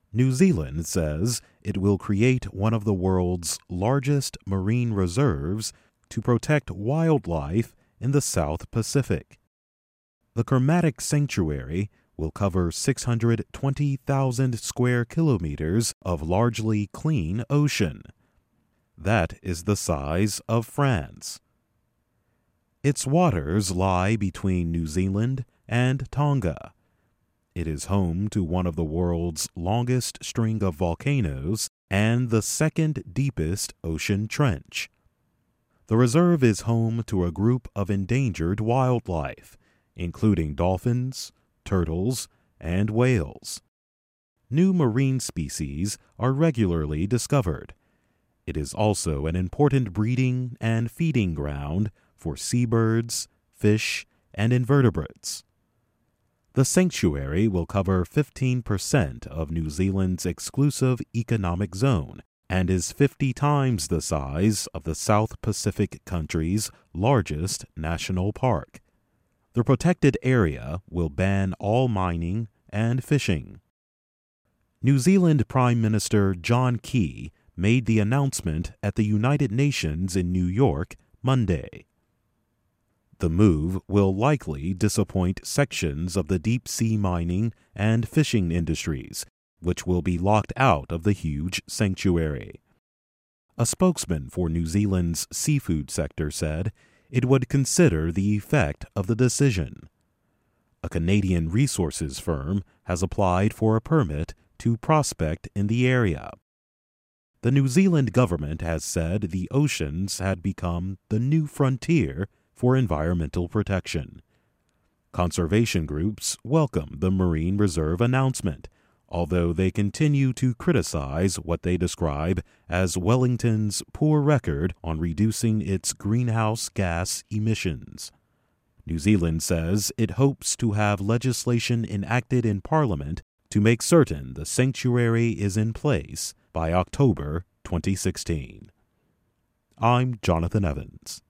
New Zealand says it will create one of the world's largest marine reserves to protect wildlife in the South Pacific. The Kermadec Sanctuary will cover 620,000 square kilometers of largely clean ocean. That is the size of France. Its waters lie between New Zealand and Tonga. It is home to one of the world's longest string of volcanoes and the second deepest ocean trench. The reserve is home to a group of endangered wildlife, including dolphins, turtles, and whales. New marine species are regularly discovered. It is also an important breeding and feeding ground for seabirds, fish, and invertebrates. The sanctuary will cover 15% of New Zealand's exclusive economic zone and is 50 times the size of the South Pacific country's largest national park. The protected area will ban all mining and fishing. New Zealand Prime Minister John Key made the announcement at the United Nations in New York Monday. The move will likely disappoint sections of the deep-sea mining and fishing industries, which will be locked out of the huge sanctuary. A spokesman for New Zealand's seafood sector said it would consider the effect of the decision. A Canadian resources firm has applied for a permit to prospect in the area. The New Zealand government has said the oceans had become the new frontier for environmental protection. Conservation groups welcome the Marine Reserve announcement, although they continue to criticize what they describe as Wellington's poor record on reducing its greenhouse gas emissions. New Zealand says it hopes to have legislation enacted in Parliament to make certain the sanctuary is in place by October 2016. I'm Jonathan Evans.